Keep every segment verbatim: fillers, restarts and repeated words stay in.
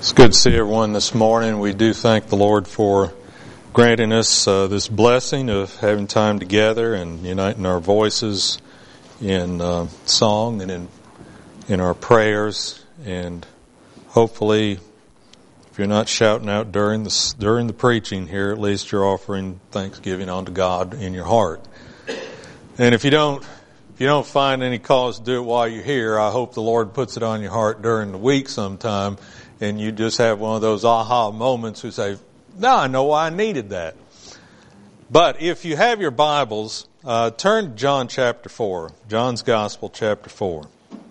It's good to see everyone this morning. We do thank the Lord for granting us uh, this blessing of having time together and uniting our voices in uh, song and in in our prayers. And hopefully, if you're not shouting out during the during the preaching here, at least you're offering thanksgiving unto God in your heart. And if you don't, if you don't find any cause to do it while you're here, I hope the Lord puts it on your heart during the week sometime. And you just have one of those aha moments who say, now I know why I needed that. But if you have your Bibles, uh, turn to John chapter four. John's Gospel chapter four.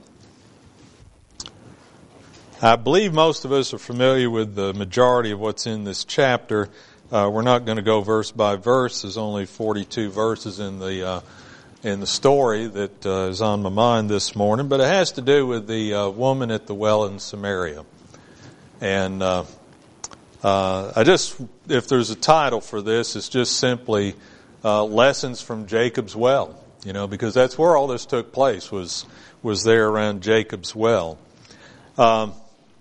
I believe most of us are familiar with the majority of what's in this chapter. Uh, we're not going to go verse by verse. There's only forty-two verses in the uh, in the story that uh, is on my mind this morning. But it has to do with the uh, woman at the well in Samaria. And uh, uh, I just, if there's a title for this, it's just simply uh, Lessons from Jacob's Well. You know, because that's where all this took place, was was there around Jacob's Well. Um,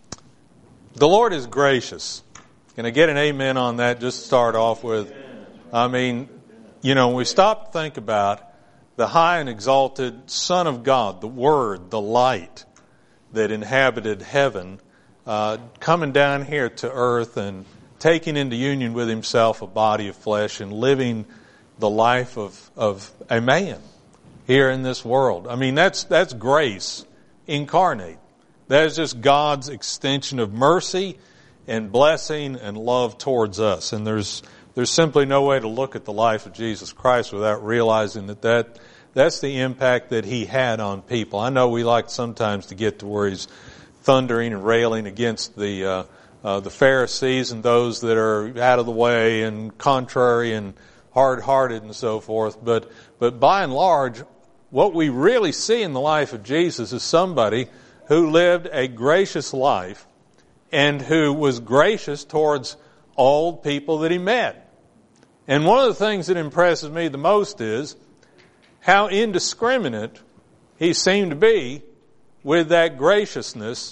the Lord is gracious. Can I get an amen on that? Just to start off with. I mean, you know, when we stop to think about the high and exalted Son of God, the Word, the light that inhabited heaven, Uh, coming down here to earth and taking into union with himself a body of flesh and living the life of, of a man here in this world. I mean, that's, that's grace incarnate. That is just God's extension of mercy and blessing and love towards us. And there's, there's simply no way to look at the life of Jesus Christ without realizing that, that that's the impact that he had on people. I know we like sometimes to get to where he's thundering and railing against the uh, uh, the Pharisees and those that are out of the way and contrary and hard-hearted and so forth. But but by and large, what we really see in the life of Jesus is somebody who lived a gracious life and who was gracious towards all people that he met. And one of the things that impresses me the most is how indiscriminate he seemed to be with that graciousness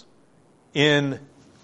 in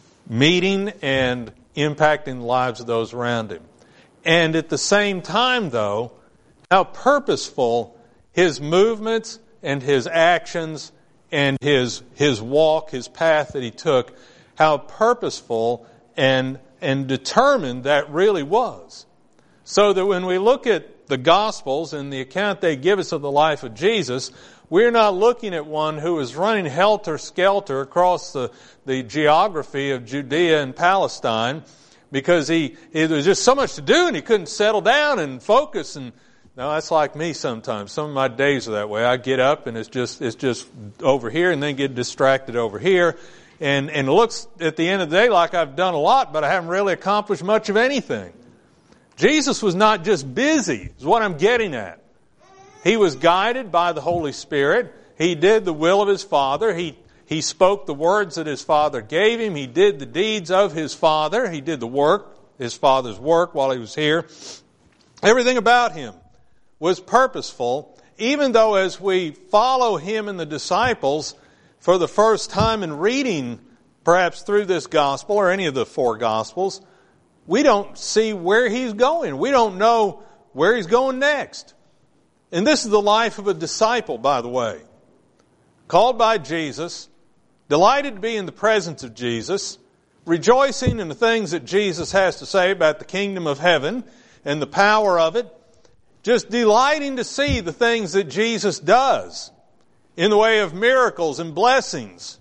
meeting and impacting the lives of those around him. And at the same time, though, how purposeful his movements and his actions and his his walk, his path that he took, how purposeful and and determined that really was. So that when we look at the Gospels and the account they give us of the life of Jesus, we're not looking at one who is running helter-skelter across the, the geography of Judea and Palestine because he, he there was just so much to do and he couldn't settle down and focus. And no, that's like me sometimes. Some of my days are that way. I get up and it's just it's just over here and then get distracted over here. And, and it looks at the end of the day like I've done a lot, but I haven't really accomplished much of anything. Jesus was not just busy, is what I'm getting at. He was guided by the Holy Spirit. He did the will of his Father. He he spoke the words that his Father gave him. He did the deeds of his Father. He did the work, his Father's work while he was here. Everything about him was purposeful, even though as we follow him and the disciples for the first time in reading perhaps through this gospel or any of the four gospels, we don't see where he's going. We don't know where he's going next. And this is the life of a disciple, by the way. Called by Jesus, delighted to be in the presence of Jesus, rejoicing in the things that Jesus has to say about the kingdom of heaven and the power of it, just delighting to see the things that Jesus does in the way of miracles and blessings.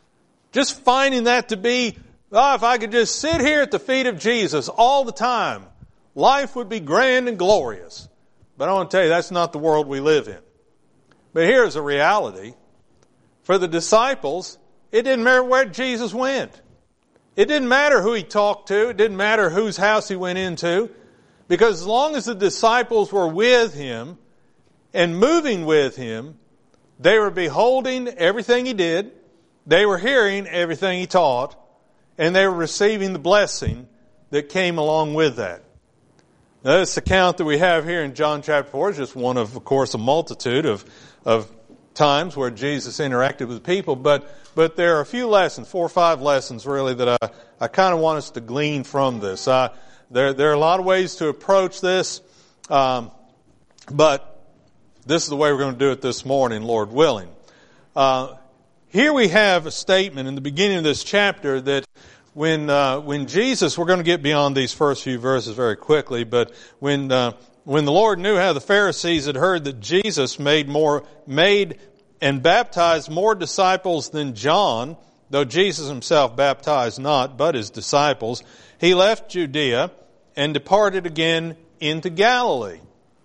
Just finding that to be, oh, if I could just sit here at the feet of Jesus all the time, life would be grand and glorious. But I want to tell you, that's not the world we live in. But here's a reality. For the disciples, it didn't matter where Jesus went. It didn't matter who he talked to. It didn't matter whose house he went into. Because as long as the disciples were with him and moving with him, they were beholding everything he did. They were hearing everything he taught. And they were receiving the blessing that came along with that. Now, this account that we have here in John chapter four is just one of, of course, a multitude of, of times where Jesus interacted with people, but but there are a few lessons, four or five lessons really, that I, I kind of want us to glean from this. Uh, there, there are a lot of ways to approach this, um, but this is the way we're going to do it this morning, Lord willing. Uh, here we have a statement in the beginning of this chapter that when uh, when Jesus, we're going to get beyond these first few verses very quickly, but when uh, when the Lord knew how the Pharisees had heard that Jesus made more made and baptized more disciples than John, though Jesus himself baptized not, but his disciples, he left Judea and departed again into Galilee.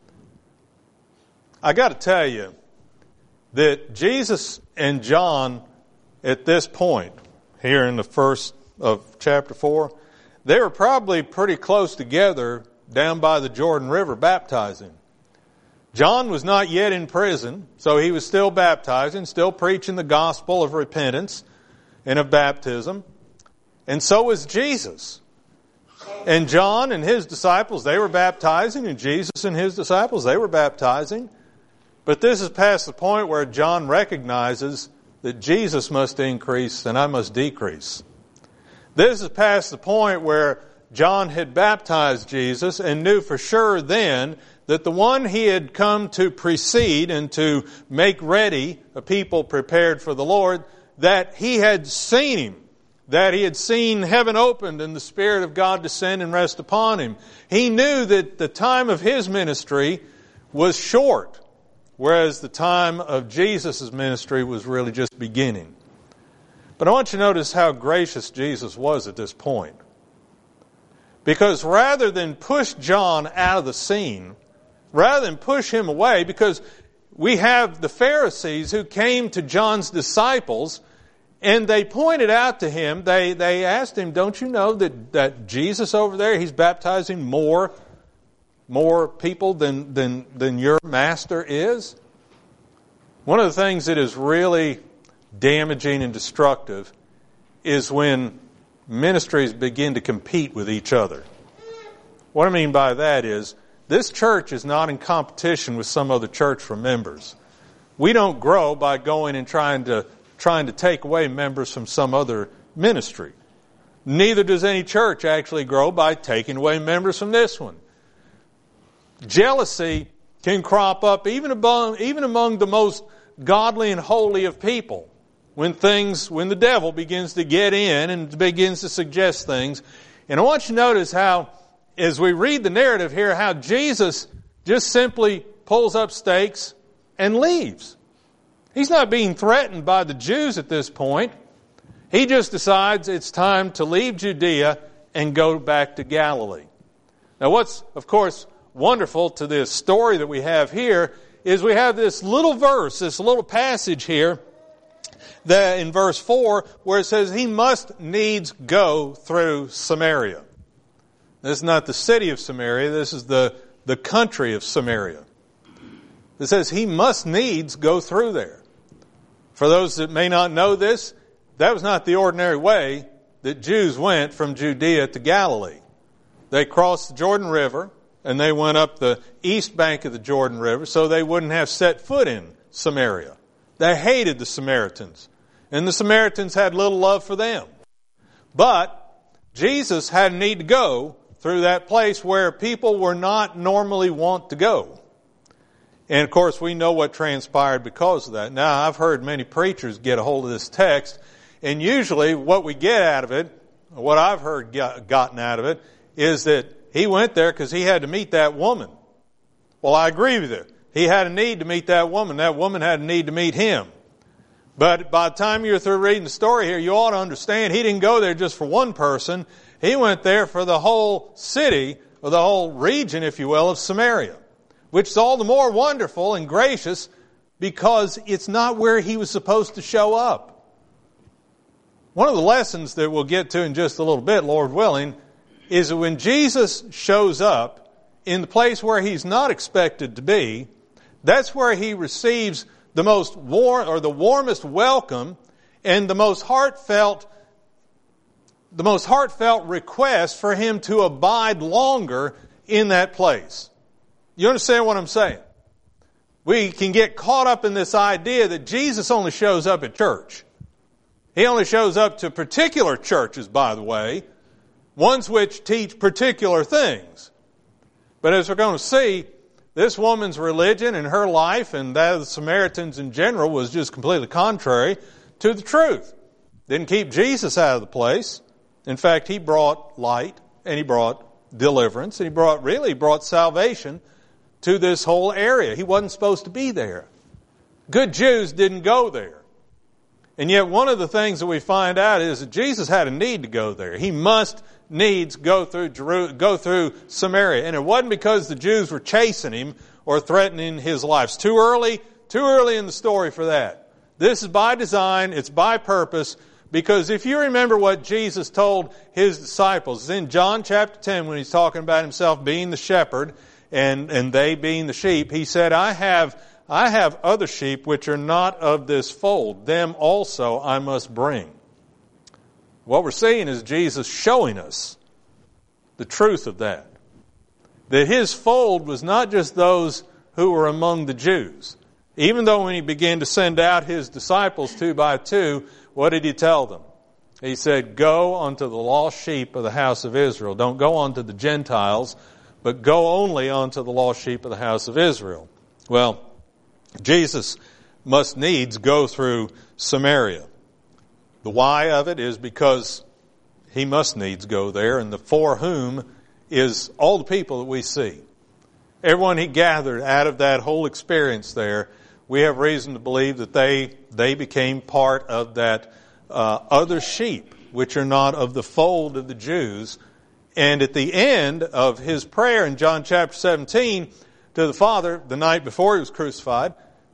I got to tell you that Jesus and John at this point, here in the first of chapter four, they were probably pretty close together down by the Jordan River baptizing. John was not yet in prison, so he was still baptizing, still preaching the gospel of repentance and of baptism. And so was Jesus. And John and his disciples, they were baptizing, and Jesus and his disciples, they were baptizing. But this is past the point where John recognizes that Jesus must increase and I must decrease. This is past the point where John had baptized Jesus and knew for sure then that the one he had come to precede and to make ready a people prepared for the Lord, that he had seen him, that he had seen heaven opened and the Spirit of God descend and rest upon him. He knew that the time of his ministry was short, whereas the time of Jesus' ministry was really just beginning. But I want you to notice how gracious Jesus was at this point. Because rather than push John out of the scene, rather than push him away, because we have the Pharisees who came to John's disciples and they pointed out to him, they, they asked him, don't you know that, that Jesus over there, he's baptizing more, more people than, than, than your master is? One of the things that is really damaging and destructive is when ministries begin to compete with each other. What I mean by that is, this church is not in competition with some other church for members. We don't grow by going and trying to trying to take away members from some other ministry. Neither does any church actually grow by taking away members from this one. Jealousy can crop up even among, even among the most godly and holy of people. When things, when the devil begins to get in and begins to suggest things. And I want you to notice how, as we read the narrative here, how Jesus just simply pulls up stakes and leaves. He's not being threatened by the Jews at this point. He just decides it's time to leave Judea and go back to Galilee. Now what's, of course, wonderful to this story that we have here is we have this little verse, this little passage here, that in verse four, where it says, he must needs go through Samaria. This is not the city of Samaria, this is the, the country of Samaria. It says he must needs go through there. For those that may not know this, that was not the ordinary way that Jews went from Judea to Galilee. They crossed the Jordan River and they went up the east bank of the Jordan River so they wouldn't have set foot in Samaria. They hated the Samaritans, and the Samaritans had little love for them. But Jesus had a need to go through that place where people were not normally wont to go. And of course, we know what transpired because of that. Now, I've heard many preachers get a hold of this text, and usually what we get out of it, what I've heard gotten out of it, is that he went there because he had to meet that woman. Well, I agree with you. He had a need to meet that woman. That woman had a need to meet him. But by the time you're through reading the story here, you ought to understand he didn't go there just for one person. He went there for the whole city, or the whole region, if you will, of Samaria. Which is all the more wonderful and gracious because it's not where he was supposed to show up. One of the lessons that we'll get to in just a little bit, Lord willing, is that when Jesus shows up in the place where he's not expected to be, that's where he receives the most warm or the warmest welcome and the most heartfelt the most heartfelt request for him to abide longer in that place. You understand what I'm saying? we can get caught up in this idea that Jesus only shows up at church. He only shows up to particular churches, by the way, ones which teach particular things. But as we're going to see, this woman's religion and her life and that of the Samaritans in general was just completely contrary to the truth. Didn't keep Jesus out of the place. In fact, He brought light and He brought deliverance and He brought, really brought salvation to this whole area. He wasn't supposed to be there. Good Jews didn't go there. And yet one of the things that we find out is that Jesus had a need to go there. He must needs go through Jeru- go through Samaria. And it wasn't because the Jews were chasing Him or threatening His life. It's too early, too early in the story for that. This is by design, it's by purpose, because if you remember what Jesus told His disciples, it's in John chapter ten when He's talking about Himself being the shepherd and, and they being the sheep. He said, I have, I have other sheep which are not of this fold. Them also I must bring. What we're seeing is Jesus showing us the truth of that. That His fold was not just those who were among the Jews. Even though when He began to send out His disciples two by two, what did He tell them? He said, go unto the lost sheep of the house of Israel. Don't go unto the Gentiles, but go only unto the lost sheep of the house of Israel. Well, Jesus must needs go through Samaria. The why of it is because He must needs go there, and the for whom is all the people that we see. Everyone He gathered out of that whole experience there, we have reason to believe that they they became part of that uh, other sheep, which are not of the fold of the Jews. And at the end of His prayer in John chapter seventeen to the Father, the night before He was crucified,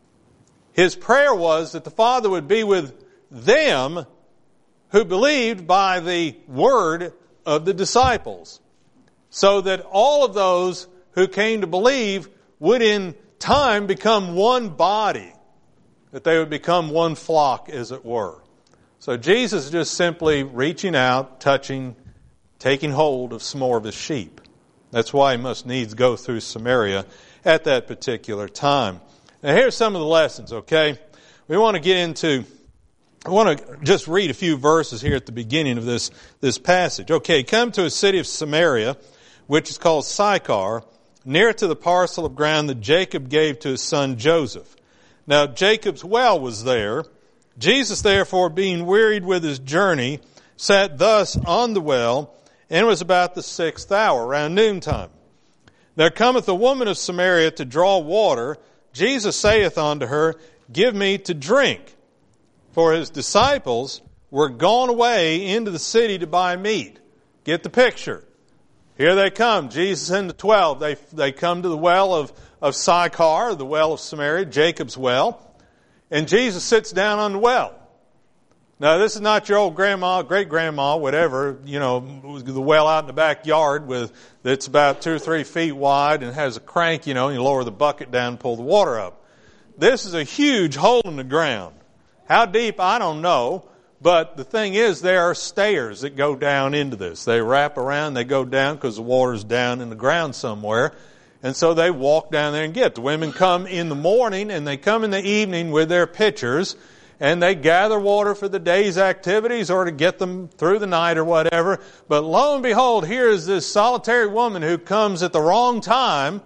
His prayer was that the Father would be with them who believed by the word of the disciples, so that all of those who came to believe would in time become one body, that they would become one flock, as it were. So Jesus is just simply reaching out, touching, taking hold of some more of His sheep. That's why He must needs go through Samaria at that particular time. Now here's some of the lessons, okay? We want to get into, I want to just read a few verses here at the beginning of this, this passage. Okay, come to a city of Samaria, which is called Sychar, near to the parcel of ground that Jacob gave to his son Joseph. Now Jacob's well was there. Jesus therefore, being wearied with His journey, sat thus on the well, and it was about the sixth hour, around noontime. There cometh a woman of Samaria to draw water. Jesus saith unto her, give me to drink. For His disciples were gone away into the city to buy meat. Get the picture. Here they come. Jesus and the twelve, they, they come to the well of, of Sychar, the well of Samaria, Jacob's well. And Jesus sits down on the well. Now, this is not your old grandma, great-grandma, whatever, you know, the well out in the backyard with that's about two or three feet wide and has a crank, you know, and you lower the bucket down and pull the water up. This is a huge hole in the ground. How deep, I don't know. But the thing is, there are stairs that go down into this. They wrap around, they go down because the water's down in the ground somewhere. And so they walk down there and get it. The women come in the morning and they come in the evening with their pitchers and they gather water for the day's activities or to get them through the night or whatever. But lo and behold, here is this solitary woman who comes at the wrong time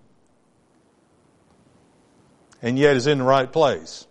and yet is in the right place.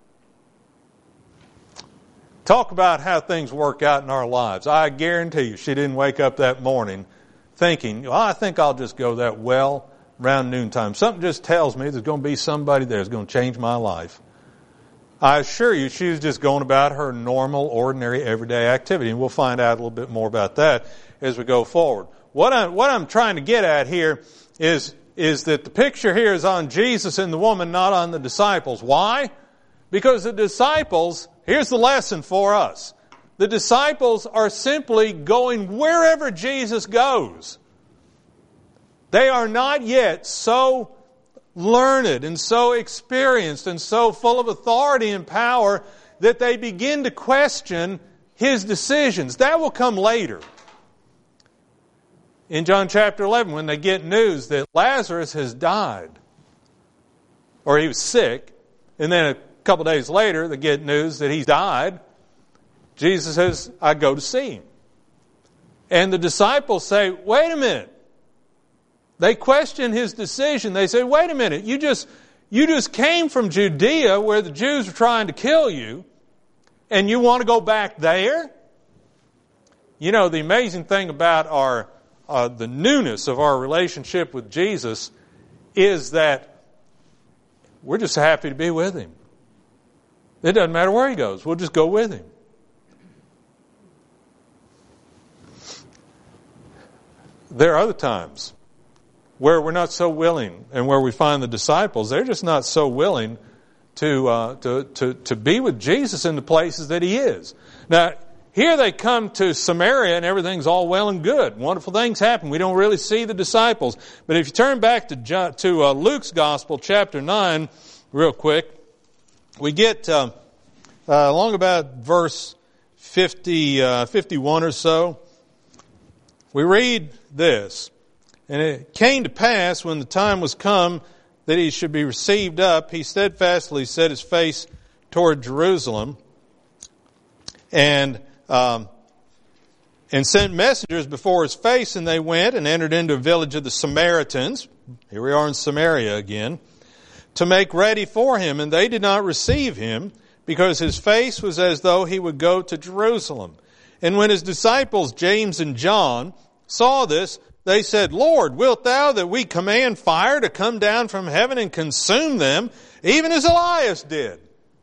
Talk about how things work out in our lives. I guarantee you she didn't wake up that morning thinking, well, I think I'll just go that well around noontime. Something just tells me there's going to be somebody there who's going to change my life. I assure you she was just going about her normal, ordinary, everyday activity. And we'll find out a little bit more about that as we go forward. What I'm, what I'm trying to get at here is, is that the picture here is on Jesus and the woman, not on the disciples. Why? Because the disciples, here's the lesson for us. The disciples are simply going wherever Jesus goes. They are not yet so learned and so experienced and so full of authority and power that they begin to question His decisions. That will come later. In John chapter eleven, when they get news that Lazarus has died, or he was sick, and then a couple days later they get news that he's died, Jesus says, I go to see him. And the disciples say, wait a minute. They question his decision. They say, wait a minute, you just, you just came from Judea where the Jews were trying to kill you, and you want to go back there? You know, the amazing thing about our uh, the newness of our relationship with Jesus is that we're just happy to be with him. It doesn't matter where he goes. We'll just go with him. There are other times where we're not so willing, and where we find the disciples, they're just not so willing to uh, to, to to be with Jesus in the places that he is. Now, here they come to Samaria and everything's all well and good. Wonderful things happen. We don't really see the disciples. But if you turn back to John, to uh, Luke's Gospel, chapter nine, real quick, we get uh, uh, along about verse fifty, uh, fifty-one or so. We read this. And it came to pass when the time was come that he should be received up, he steadfastly set his face toward Jerusalem, and um, and sent messengers before his face, and they went and entered into a village of the Samaritans. Here we are in Samaria again, to make ready for him, and they did not receive him, because his face was as though he would go to Jerusalem. And when his disciples James and John saw this, they said, Lord, wilt thou that we command fire to come down from heaven and consume them, even as Elias did?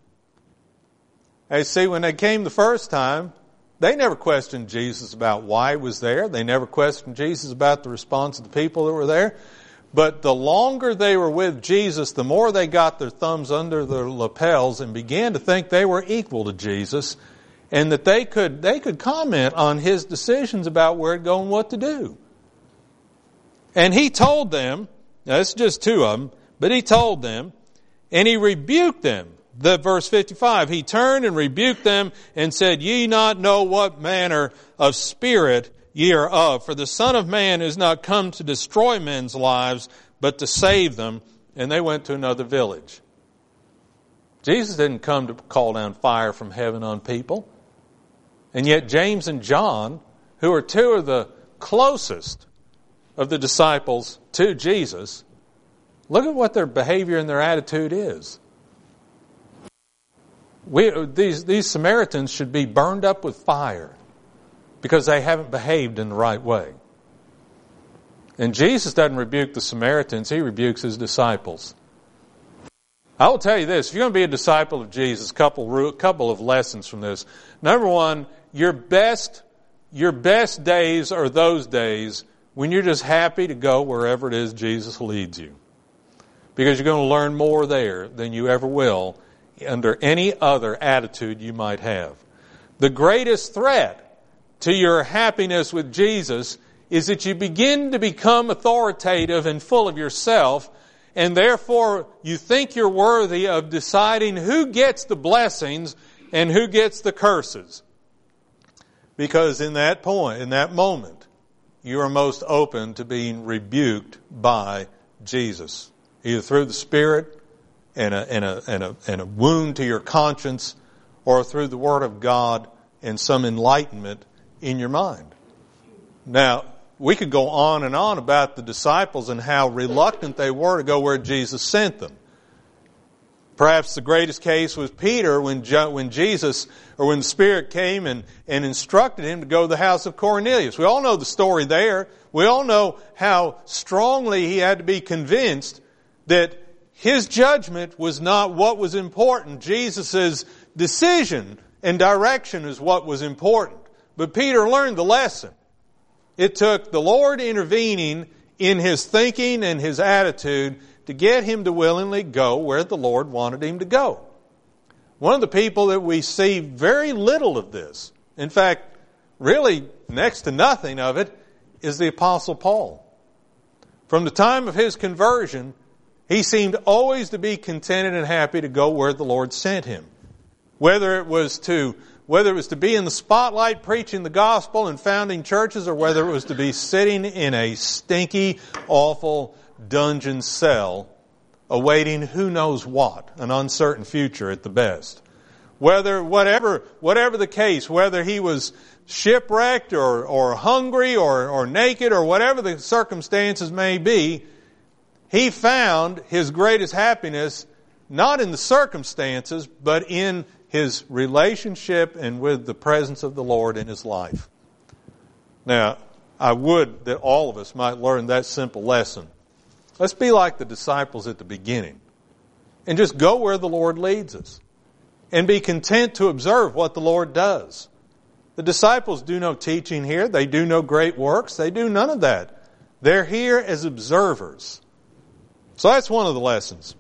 Hey, see, when they came the first time, they never questioned Jesus about why he was there. They never questioned Jesus about the response of the people that were there. But the longer they were with Jesus, the more they got their thumbs under their lapels and began to think they were equal to Jesus, and that they could they could comment on his decisions about where to go and what to do. And he told them, now it's just two of them, but he told them, and he rebuked them. The verse fifty-five, he turned and rebuked them and said, Ye not know what manner of spirit ye are of, for the Son of Man is not come to destroy men's lives, but to save them. And they went to another village. Jesus didn't come to call down fire from heaven on people. And yet James and John, who are two of the closest of the disciples to Jesus, look at what their behavior and their attitude is. We, these, these Samaritans should be burned up with fire because they haven't behaved in the right way. And Jesus doesn't rebuke the Samaritans, he rebukes his disciples. I will tell you this, if you're going to be a disciple of Jesus, a couple, couple of lessons from this. Number one, your best, your best days are those days when you're just happy to go wherever it is Jesus leads you. Because you're going to learn more there than you ever will under any other attitude you might have. The greatest threat to your happiness with Jesus is that you begin to become authoritative and full of yourself, and therefore you think you're worthy of deciding who gets the blessings and who gets the curses. Because in that point, in that moment, you are most open to being rebuked by Jesus, either through the Spirit and a, and a, and a, and a wound to your conscience, or through the Word of God and some enlightenment in your mind. Now, we could go on and on about the disciples and how reluctant they were to go where Jesus sent them. Perhaps the greatest case was Peter when when Jesus, or when the Spirit came and, and instructed him to go to the house of Cornelius. We all know the story there. We all know how strongly he had to be convinced that his judgment was not what was important. Jesus' decision and direction is what was important. But Peter learned the lesson. It took the Lord intervening in his thinking and his attitude to get him to willingly go where the Lord wanted him to go. One of the people that we see very little of this, in fact, really next to nothing of it, is the Apostle Paul. From the time of his conversion, he seemed always to be contented and happy to go where the Lord sent him. Whether it was to whether it was to be in the spotlight preaching the gospel and founding churches, or whether it was to be sitting in a stinky, awful dungeon cell awaiting who knows what, an uncertain future at the best. Whether, whatever, whatever the case, whether he was shipwrecked or, or hungry or, or naked or whatever the circumstances may be, he found his greatest happiness not in the circumstances, but in his relationship and with the presence of the Lord in his life. Now, I would that all of us might learn that simple lesson. Let's be like the disciples at the beginning and just go where the Lord leads us and be content to observe what the Lord does. The disciples do no teaching here. They do no great works. They do none of that. They're here as observers. So that's one of the lessons.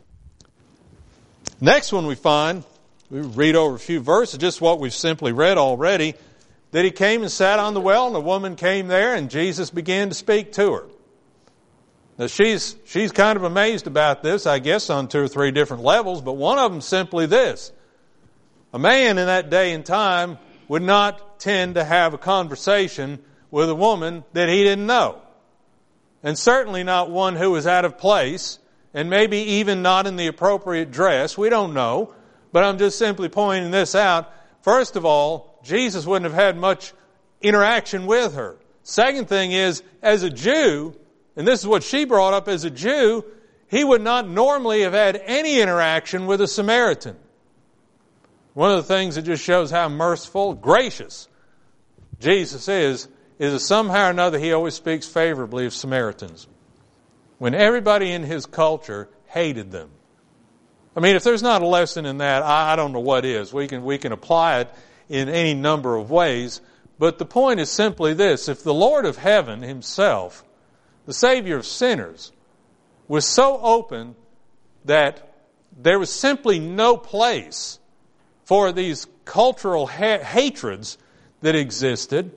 Next one we find, we read over a few verses, just what we've simply read already, that he came and sat on the well, and a woman came there, and Jesus began to speak to her. Now she's, she's kind of amazed about this, I guess, on two or three different levels, but one of them simply this. A man in that day and time would not tend to have a conversation with a woman that he didn't know. And certainly not one who was out of place, and maybe even not in the appropriate dress. We don't know. But I'm just simply pointing this out. First of all, Jesus wouldn't have had much interaction with her. Second thing is, as a Jew, and this is what she brought up, as a Jew, he would not normally have had any interaction with a Samaritan. One of the things that just shows how merciful, gracious Jesus is, is that somehow or another he always speaks favorably of Samaritans. When everybody in his culture hated them. I mean, if there's not a lesson in that, I, I don't know what is. We can, we can apply it in any number of ways. But the point is simply this. If the Lord of heaven himself, the Savior of sinners, was so open that there was simply no place for these cultural ha- hatreds that existed,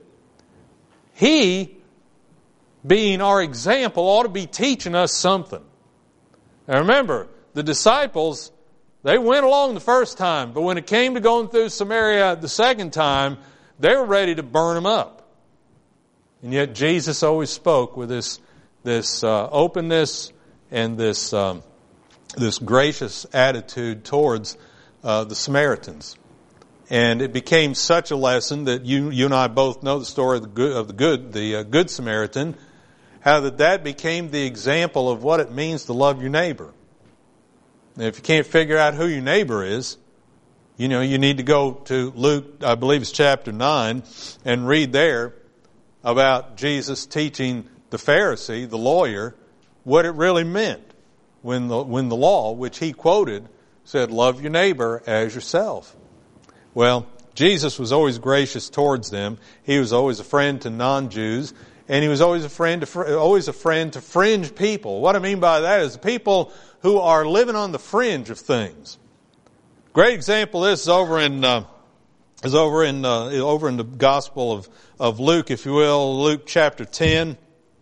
he, being our example, ought to be teaching us something. Now remember, the disciples, they went along the first time, but when it came to going through Samaria the second time, they were ready to burn them up. And yet Jesus always spoke with this, this uh, openness and this, um, this gracious attitude towards uh, the Samaritans. And it became such a lesson that you, you and I both know the story of the good, of the good, the uh, Good Samaritan, how that that became the example of what it means to love your neighbor. Now, if you can't figure out who your neighbor is, you know, you need to go to Luke, I believe it's chapter nine, and read there about Jesus teaching the Pharisee, the lawyer, what it really meant when the, when the law, which he quoted, said, love your neighbor as yourself. Well, Jesus was always gracious towards them. He was always a friend to non-Jews. And he was always a friend to, always a friend to fringe people. What I mean by that is the people who are living on the fringe of things. Great example of this is over in uh, is over in uh, over in the Gospel of of Luke, if you will, Luke chapter ten.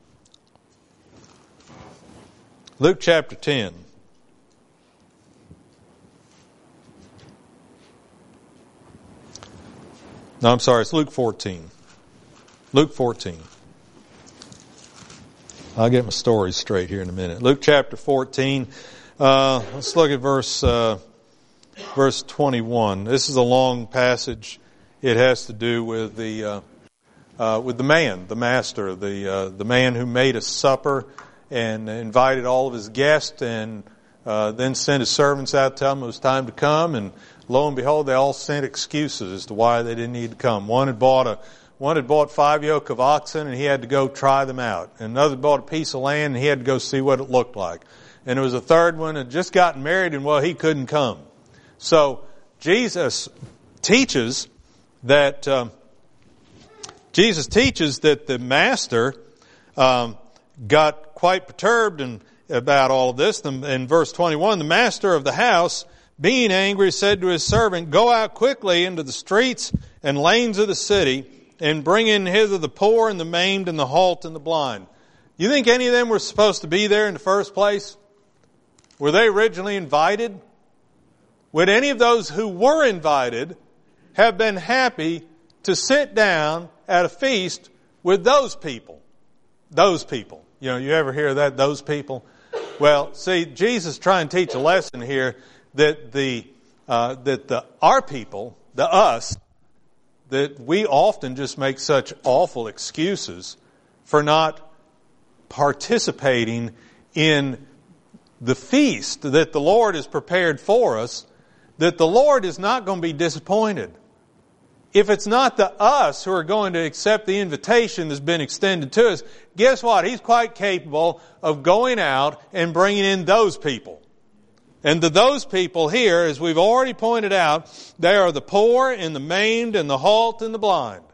Luke chapter ten. No, I'm sorry, it's Luke fourteen. Luke fourteen. I'll get my stories straight here in a minute. Luke chapter fourteen. Uh, let's look at verse uh, verse twenty-one. This is a long passage. It has to do with the uh, uh, with the man, the master, the uh, the man who made a supper and invited all of his guests, and uh, then sent his servants out to tell them it was time to come. And lo and behold, they all sent excuses as to why they didn't need to come. One had bought a One had bought five yoke of oxen, and he had to go try them out. And another bought a piece of land, and he had to go see what it looked like. And there was a third one that had just gotten married, and well, he couldn't come. So Jesus teaches that um, Jesus teaches that the master um, got quite perturbed and about all of this. In verse twenty-one, the master of the house, being angry, said to his servant, "Go out quickly into the streets and lanes of the city, and bring in hither the poor and the maimed and the halt and the blind." You think any of them were supposed to be there in the first place? Were they originally invited? Would any of those who were invited have been happy to sit down at a feast with those people? Those people. You know, you ever hear that, those people? Well, see, Jesus is trying to teach a lesson here that the uh, that the our people, the us, that we often just make such awful excuses for not participating in the feast that the Lord has prepared for us, that the Lord is not going to be disappointed. If it's not the us who are going to accept the invitation that's been extended to us, guess what? He's quite capable of going out and bringing in those people. And to those people here, as we've already pointed out, they are the poor and the maimed and the halt and the blind.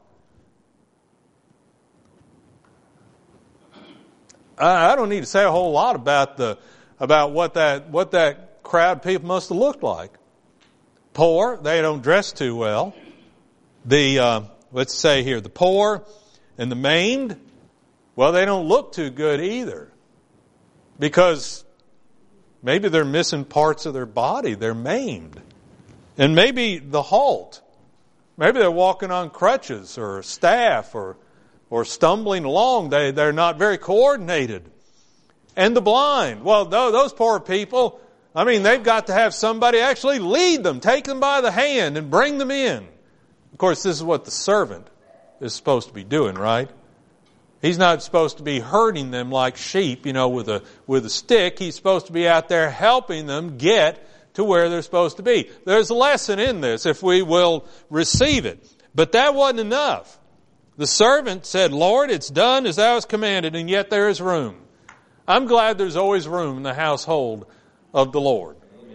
I don't need to say a whole lot about the about what that what that crowd of people must have looked like. Poor, they don't dress too well. The uh, let's say here, the poor and the maimed, well, they don't look too good either, because maybe they're missing parts of their body. They're maimed, and maybe the halt. Maybe they're walking on crutches or staff or or stumbling along. They they're not very coordinated. And the blind, well, those poor people, I mean, they've got to have somebody actually lead them, take them by the hand and bring them in. Of course, this is what the servant is supposed to be doing, right? He's not supposed to be herding them like sheep, you know, with a with a stick. He's supposed to be out there helping them get to where they're supposed to be. There's a lesson in this if we will receive it. But that wasn't enough. The servant said, Lord, it's done as thou hast commanded, and yet there is room. I'm glad there's always room in the household of the Lord.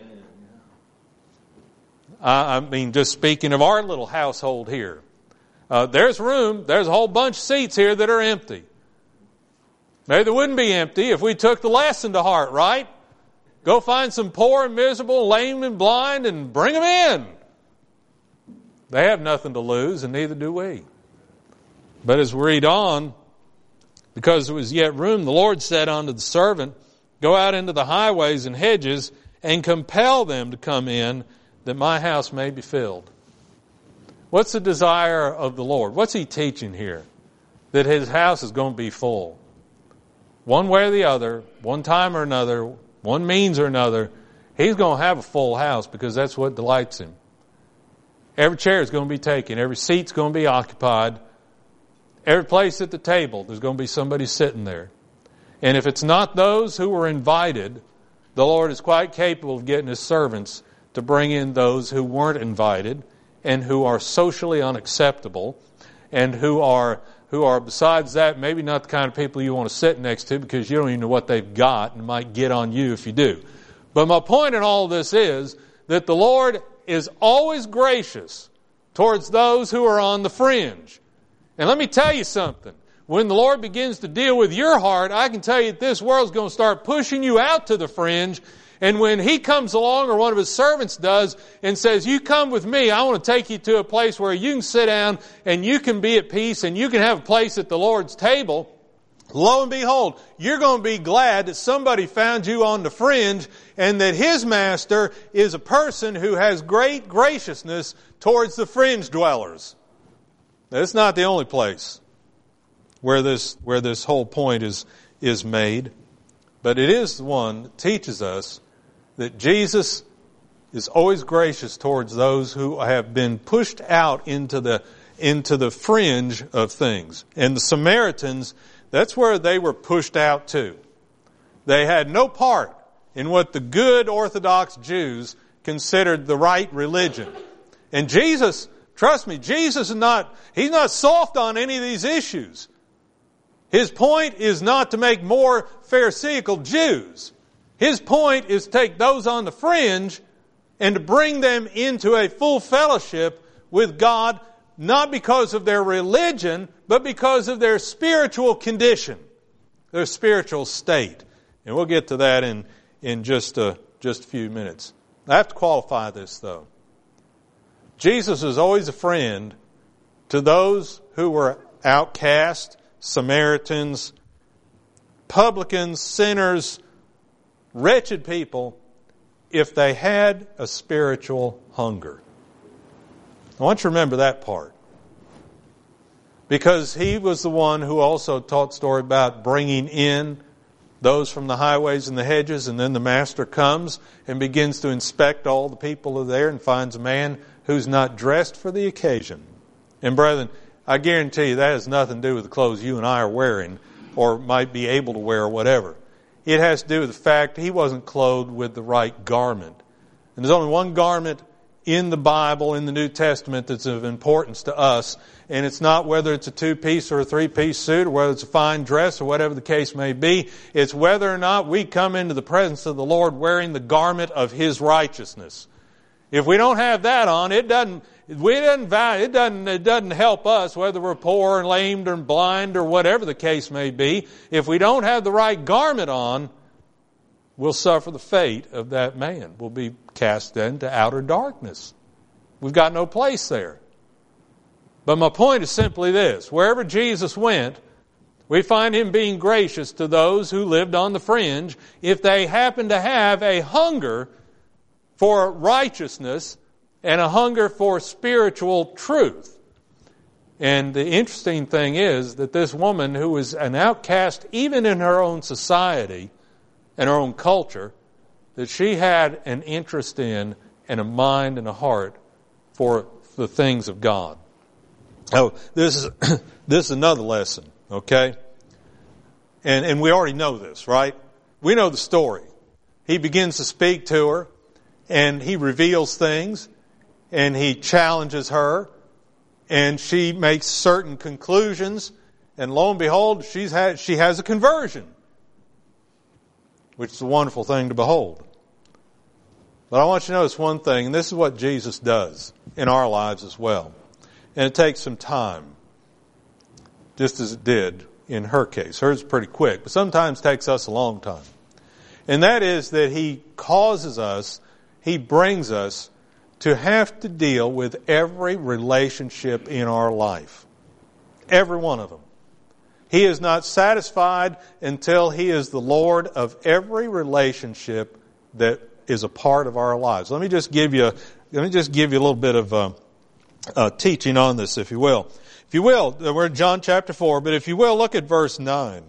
I mean, just speaking of our little household here, uh, there's room. There's a whole bunch of seats here that are empty. Maybe they wouldn't be empty if we took the lesson to heart, right? Go find some poor and miserable, lame and blind, and bring them in. They have nothing to lose, and neither do we. But as we read on, because there was yet room, the Lord said unto the servant, Go out into the highways and hedges, and compel them to come in, that my house may be filled. What's the desire of the Lord? What's He teaching here? That His house is going to be full. One way or the other, one time or another, one means or another, He's going to have a full house because that's what delights Him. Every chair is going to be taken. Every seat's going to be occupied. Every place at the table, there's going to be somebody sitting there. And if it's not those who were invited, the Lord is quite capable of getting His servants to bring in those who weren't invited and who are socially unacceptable and who are, who are besides that, maybe not the kind of people you want to sit next to because you don't even know what they've got and might get on you if you do. But my point in all of this is that the Lord is always gracious towards those who are on the fringe. And let me tell you something. When the Lord begins to deal with your heart, I can tell you that this world's going to start pushing you out to the fringe. And when He comes along, or one of His servants does, and says, you come with me, I want to take you to a place where you can sit down and you can be at peace and you can have a place at the Lord's table, lo and behold, you're going to be glad that somebody found you on the fringe and that His master is a person who has great graciousness towards the fringe dwellers. It's not the only place where this where this whole point is is made, but it is the one that teaches us that Jesus is always gracious towards those who have been pushed out into the into the fringe of things. And the Samaritans, that's where they were pushed out to. They had no part in what the good Orthodox Jews considered the right religion. And Jesus, trust me, Jesus is not, He's not soft on any of these issues. His point is not to make more Pharisaical Jews. His point is to take those on the fringe and to bring them into a full fellowship with God, not because of their religion, but because of their spiritual condition, their spiritual state. And we'll get to that in, in just a, just a few minutes. I have to qualify this, though. Jesus is always a friend to those who were outcast, Samaritans, publicans, sinners, wretched people, if they had a spiritual hunger. I want you to remember that part. Because He was the one who also taught the story about bringing in those from the highways and the hedges, and then the master comes and begins to inspect all the people who are there and finds a man who's not dressed for the occasion. And brethren, I guarantee you that has nothing to do with the clothes you and I are wearing or might be able to wear or whatever. It has to do with the fact he wasn't clothed with the right garment. And there's only one garment in the Bible, in the New Testament, that's of importance to us. And it's not whether it's a two-piece or a three-piece suit or whether it's a fine dress or whatever the case may be. It's whether or not we come into the presence of the Lord wearing the garment of His righteousness. If we don't have that on, it doesn't, we doesn't, it doesn't, it doesn't help us whether we're poor and lamed or blind or whatever the case may be. If we don't have the right garment on, we'll suffer the fate of that man. We'll be cast into outer darkness. We've got no place there. But my point is simply this. Wherever Jesus went, we find Him being gracious to those who lived on the fringe if they happen to have a hunger for righteousness and a hunger for spiritual truth. And the interesting thing is that this woman, who was an outcast even in her own society and her own culture, that she had an interest in and a mind and a heart for the things of God. Oh, this is this is another lesson, okay? And and we already know this, right? We know the story. He begins to speak to her, and he reveals things, and he challenges her, and she makes certain conclusions, and lo and behold, she's had she has a conversion, which is a wonderful thing to behold. But I want you to notice one thing, and this is what Jesus does in our lives as well. And it takes some time, just as it did in her case. Hers is pretty quick, but sometimes takes us a long time. And that is that He causes us, He brings us to have to deal with every relationship in our life. Every one of them. He is not satisfied until He is the Lord of every relationship that is a part of our lives. Let me just give you, let me just give you a little bit of uh, uh, teaching on this, if you will. If you will, we're in John chapter four, but if you will, look at verse nine.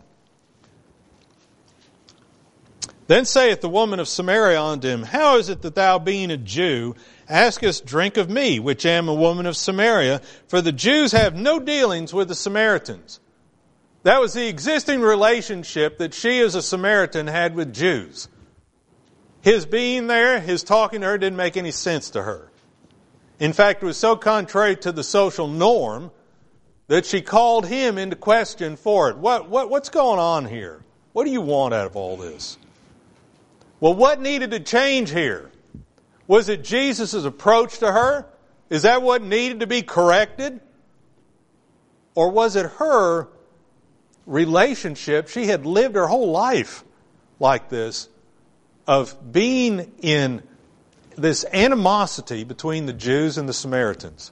Then saith the woman of Samaria unto Him, How is it that thou, being a Jew, askest drink of me, which am a woman of Samaria? For the Jews have no dealings with the Samaritans. That was the existing relationship that she as a Samaritan had with Jews. His being there, his talking to her didn't make any sense to her. In fact, it was so contrary to the social norm that she called him into question for it. What, what, what's going on here? What do you want out of all this? Well, what needed to change here? Was it Jesus' approach to her? Is that what needed to be corrected? Or was it her relationship? She had lived her whole life like this, of being in this animosity between the Jews and the Samaritans.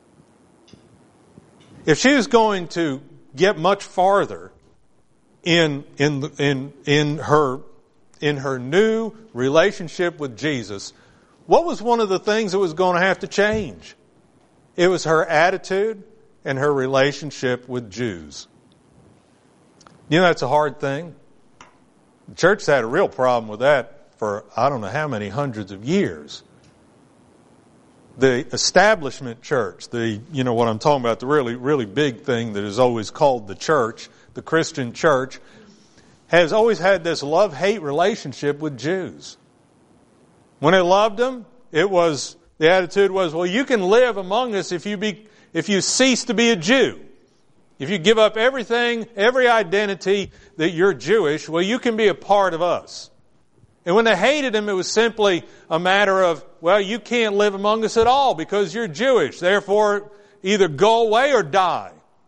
If she was going to get much farther in in in in her in her new relationship with Jesus, what was one of the things that was going to have to change? It was her attitude and her relationship with Jews. You know, that's a hard thing. The church had a real problem with that for I don't know how many hundreds of years. The establishment church, the, you know what I'm talking about, the really, really big thing that is always called the church, the Christian church, has always had this love-hate relationship with Jews. When they loved them, it was, the attitude was, well, you can live among us if you be, if you cease to be a Jew. If you give up everything, every identity that you're Jewish, well, you can be a part of us. And when they hated him, it was simply a matter of, well, you can't live among us at all because you're Jewish. Therefore, either go away or die.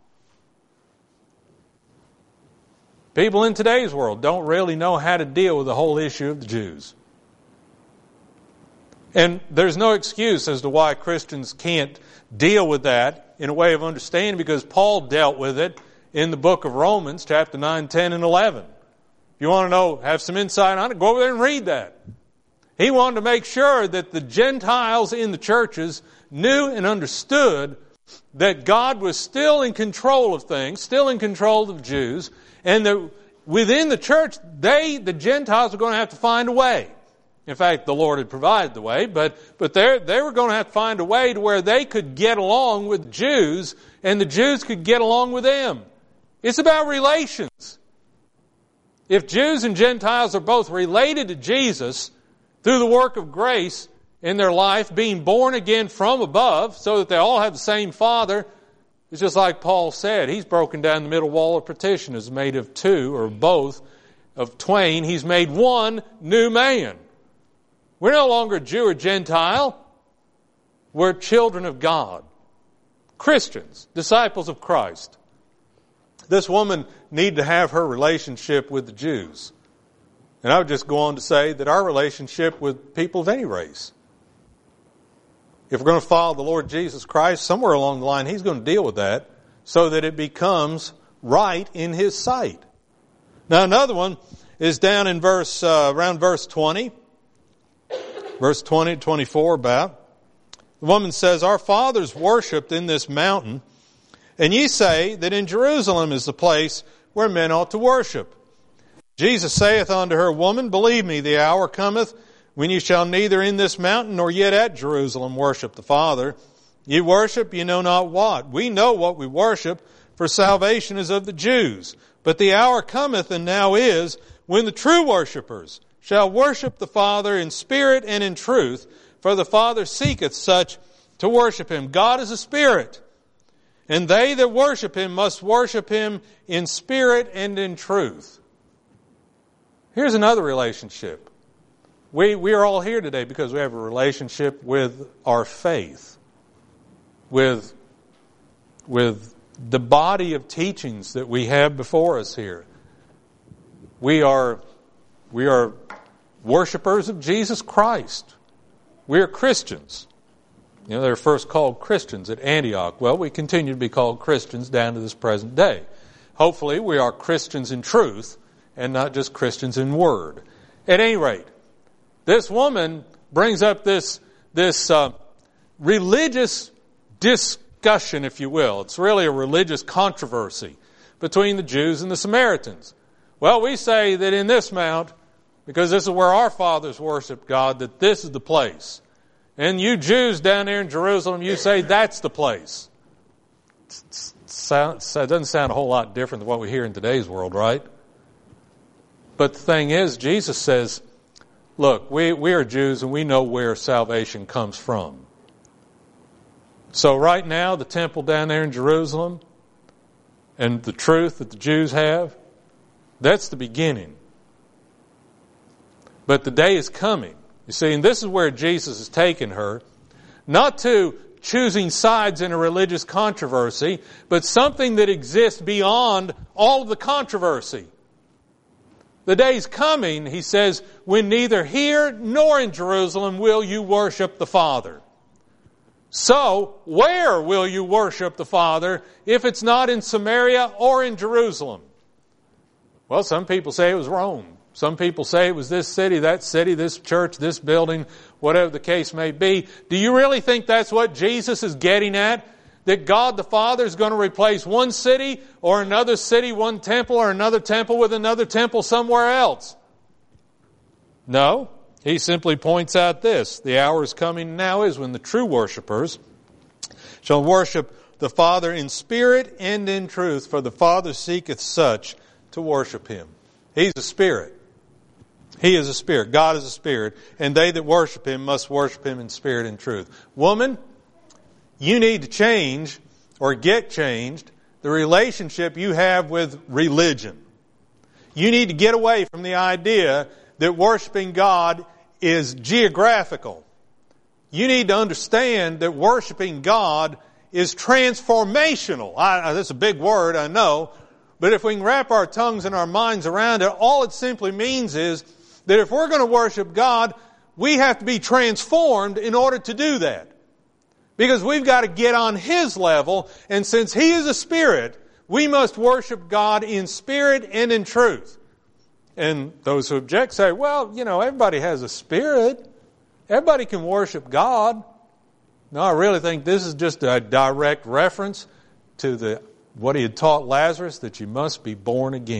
People in today's world don't really know how to deal with the whole issue of the Jews. And there's no excuse as to why Christians can't deal with that in a way of understanding, because Paul dealt with it in the book of Romans, chapter nine, ten, and eleven. If you want to know, have some insight on it, go over there and read that. He wanted to make sure that the Gentiles in the churches knew and understood that God was still in control of things, still in control of Jews, and that within the church, they, the Gentiles, were going to have to find a way. In fact, the Lord had provided the way, but, but they they were going to have to find a way to where they could get along with Jews, and the Jews could get along with them. It's about relations. If Jews and Gentiles are both related to Jesus through the work of grace in their life, being born again from above, so that they all have the same Father, it's just like Paul said, he's broken down the middle wall of partition, is made of two, or both, of twain. He's made one new man. We're no longer Jew or Gentile. We're children of God. Christians, disciples of Christ. This woman needed to have her relationship with the Jews. And I would just go on to say that our relationship with people of any race. If we're going to follow the Lord Jesus Christ, somewhere along the line, He's going to deal with that so that it becomes right in His sight. Now another one is down in verse, uh, around verse twenty. Verse twenty to twenty-four about. The woman says, our fathers worshipped in this mountain, and ye say that in Jerusalem is the place where men ought to worship. Jesus saith unto her, woman, believe me, the hour cometh when ye shall neither in this mountain nor yet at Jerusalem worship the Father. Ye worship, ye know not what. We know what we worship, for salvation is of the Jews. But the hour cometh, and now is, when the true worshippers shall worship the Father in spirit and in truth, for the Father seeketh such to worship Him. God is a spirit, and they that worship Him must worship Him in spirit and in truth. Here's another relationship. We, we are all here today because we have a relationship with our faith, with, with the body of teachings that we have before us here. We are, we are worshipers of Jesus Christ. We are Christians. You know, they were first called Christians at Antioch. Well, we continue to be called Christians down to this present day. Hopefully, we are Christians in truth and not just Christians in word. At any rate, this woman brings up this, this uh, religious discussion, if you will. It's really a religious controversy between the Jews and the Samaritans. Well, we say that in this mount, because this is where our fathers worship God, that this is the place. And you Jews down there in Jerusalem, you say that's the place. It doesn't sound a whole lot different than what we hear in today's world, right? But the thing is, Jesus says, look, we, we are Jews and we know where salvation comes from. So right now, the temple down there in Jerusalem and the truth that the Jews have, that's the beginning. But the day is coming. You see, and this is where Jesus has taken her, not to choosing sides in a religious controversy, but something that exists beyond all of the controversy. The day's coming, he says, when neither here nor in Jerusalem will you worship the Father. So, where will you worship the Father if it's not in Samaria or in Jerusalem? Well, some people say it was Rome. Some people say it was this city, that city, this church, this building, whatever the case may be. Do you really think that's what Jesus is getting at? That God the Father is going to replace one city or another city, one temple or another temple with another temple somewhere else? No. He simply points out this. The hour is coming now is when the true worshipers shall worship the Father in spirit and in truth, for the Father seeketh such to worship Him. He's a spirit. He is a spirit. God is a spirit. And they that worship Him must worship Him in spirit and truth. Woman, you need to change or get changed the relationship you have with religion. You need to get away from the idea that worshiping God is geographical. You need to understand that worshiping God is transformational. I, that's a big word, I know. But if we can wrap our tongues and our minds around it, all it simply means is that if we're going to worship God, we have to be transformed in order to do that. Because we've got to get on His level, and since He is a spirit, we must worship God in spirit and in truth. And those who object say, well, you know, everybody has a spirit. Everybody can worship God. No, I really think this is just a direct reference to the what He had taught Lazarus, that you must be born again.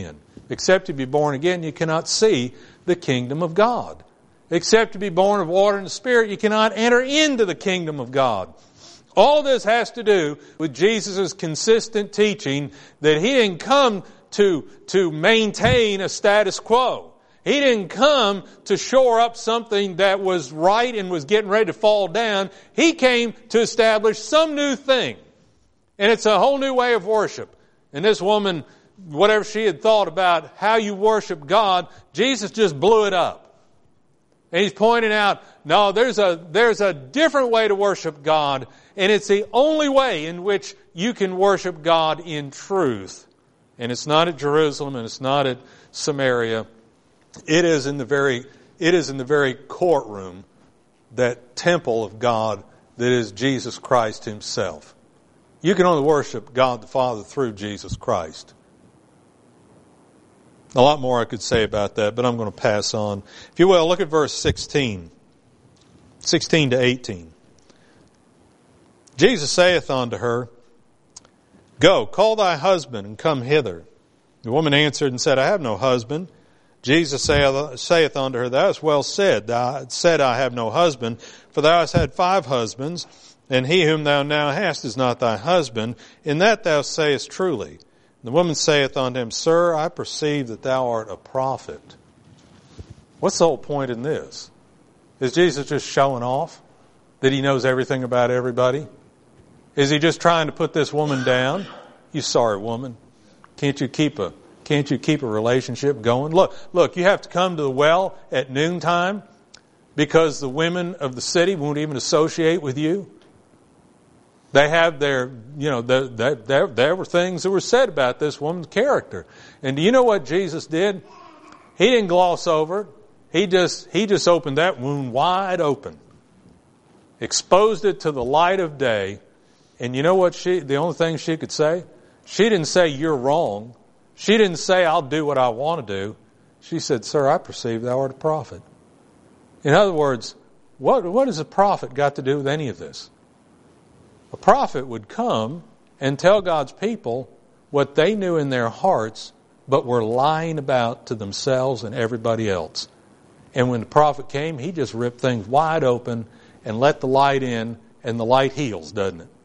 Except to be born again, you cannot see the kingdom of God. Except to be born of water and the Spirit, you cannot enter into the kingdom of God. All this has to do with Jesus' consistent teaching that He didn't come to, to maintain a status quo. He didn't come to shore up something that was right and was getting ready to fall down. He came to establish some new thing. And it's a whole new way of worship. And this woman, whatever she had thought about how you worship God, Jesus just blew it up. And He's pointing out, no, there's a, there's a different way to worship God, and it's the only way in which you can worship God in truth. And it's not at Jerusalem, and it's not at Samaria. It is in the very, it is in the very courtroom, that temple of God that is Jesus Christ Himself. You can only worship God the Father through Jesus Christ. A lot more I could say about that, but I'm going to pass on. If you will, look at verse sixteen. sixteen to eighteen. Jesus saith unto her, Go, call thy husband, and come hither. The woman answered and said, I have no husband. Jesus saith, saith unto her, Thou hast well said, Thou hast said, I have no husband, for thou hast had five husbands, and he whom thou now hast is not thy husband. In that thou sayest truly. The woman saith unto him, Sir, I perceive that thou art a prophet. What's the whole point in this? Is Jesus just showing off that He knows everything about everybody? Is He just trying to put this woman down? You sorry woman. Can't you keep a can't you keep a relationship going? Look, look, you have to come to the well at noontime because the women of the city won't even associate with you. They have their, you know, the, the, there, there were things that were said about this woman's character. And do you know what Jesus did? He didn't gloss over it. He just, he just opened that wound wide open. Exposed it to the light of day. And you know what she, the only thing she could say? She didn't say, you're wrong. She didn't say, I'll do what I want to do. She said, Sir, I perceive thou art a prophet. In other words, what, what has a prophet got to do with any of this? A prophet would come and tell God's people what they knew in their hearts, but were lying about to themselves and everybody else. And when the prophet came, he just ripped things wide open and let the light in, and the light heals, doesn't it?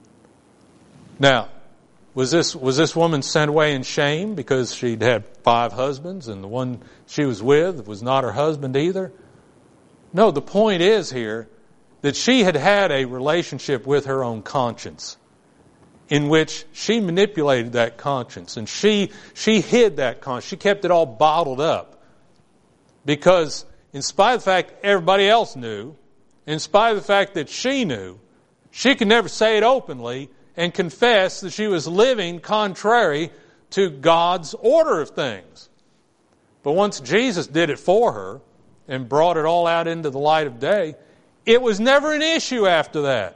Now, was this was this woman sent away in shame because she'd had five husbands and the one she was with was not her husband either? No, the point is here that she had had a relationship with her own conscience in which she manipulated that conscience and she she hid that conscience. She kept it all bottled up because in spite of the fact everybody else knew, in spite of the fact that she knew, she could never say it openly and confess that she was living contrary to God's order of things. But once Jesus did it for her and brought it all out into the light of day, it was never an issue after that.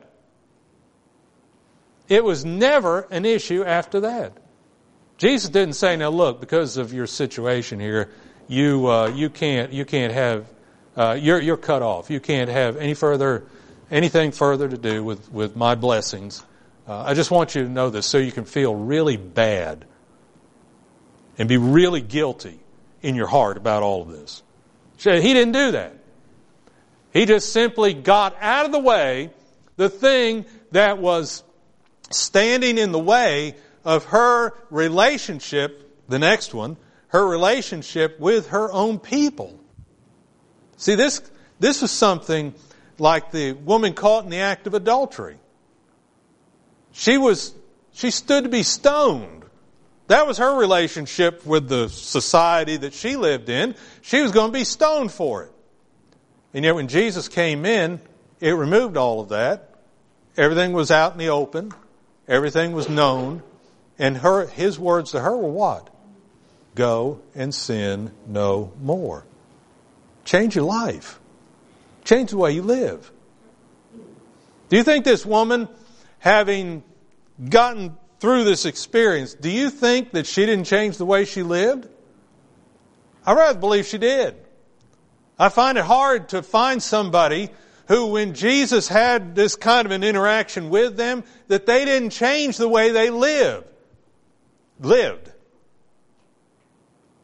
It was never an issue after that. Jesus didn't say, now look, because of your situation here, you uh, you can't you can't have uh, you're you're cut off. You can't have any further anything further to do with, with my blessings. Uh, I just want you to know this so you can feel really bad and be really guilty in your heart about all of this. He didn't do that. He just simply got out of the way the thing that was standing in the way of her relationship, the next one, her relationship with her own people. See, this this was something like the woman caught in the act of adultery. She was she stood to be stoned. That was her relationship with the society that she lived in. She was going to be stoned for it. And yet when Jesus came in, it removed all of that. Everything was out in the open. Everything was known. And her his words to her were what? Go and sin no more. Change your life. Change the way you live. Do you think this woman, having gotten through this experience, do you think that she didn't change the way she lived? I rather believe she did. I find it hard to find somebody who, when Jesus had this kind of an interaction with them, that they didn't change the way they lived. Lived.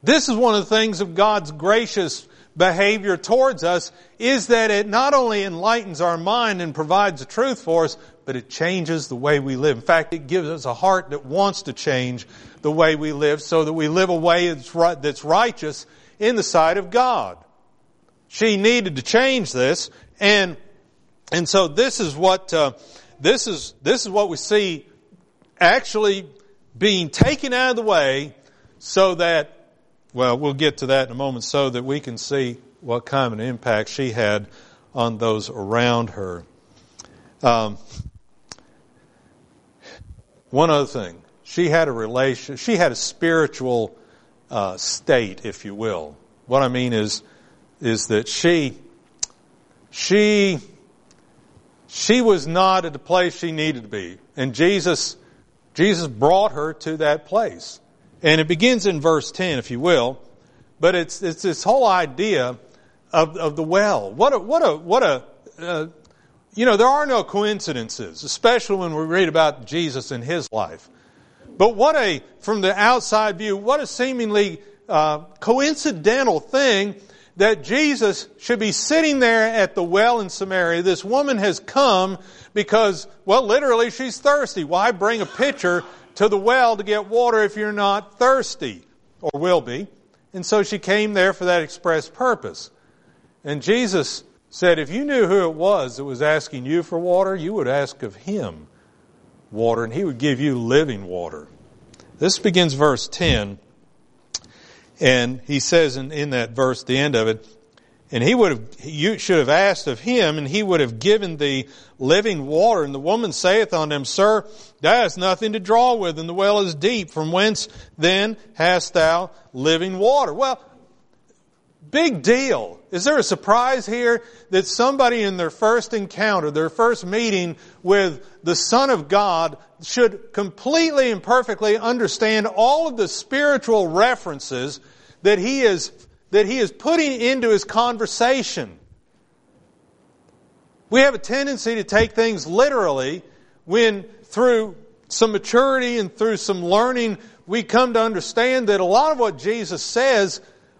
This is one of the things of God's gracious behavior towards us, is that it not only enlightens our mind and provides the truth for us, but it changes the way we live. In fact, it gives us a heart that wants to change the way we live so that we live a way that's right, that's righteous in the sight of God. She needed to change this, and and so this is what uh, this is this is what we see actually being taken out of the way, so that, well, we'll get to that in a moment, so that we can see what kind of an impact she had on those around her. Um, one other thing, she had a relation, she had a spiritual uh, state, if you will. What I mean is, is that she, she, she was not at the place she needed to be, and Jesus, Jesus brought her to that place. And it begins in verse ten, if you will, but it's it's this whole idea of of the well. What a what a what a uh, you know, there are no coincidences, especially when we read about Jesus and His life. But what a, from the outside view, what a seemingly uh, coincidental thing that Jesus should be sitting there at the well in Samaria. This woman has come because, well, literally she's thirsty. Why bring a pitcher to the well to get water if you're not thirsty, or will be? And so she came there for that express purpose. And Jesus said, if you knew who it was that was asking you for water, you would ask of Him water, and He would give you living water. This begins verse ten, and He says in, in that verse, the end of it, and he would have, you should have asked of Him, and He would have given thee living water. And the woman saith unto Him, Sir, thou hast nothing to draw with, and the well is deep. From whence then hast thou living water? Well, big deal. Is there a surprise here that somebody in their first encounter, their first meeting with the Son of God, should completely and perfectly understand all of the spiritual references that he is that he is putting into his conversation? We have a tendency to take things literally when, through some maturity and through some learning, we come to understand that a lot of what Jesus says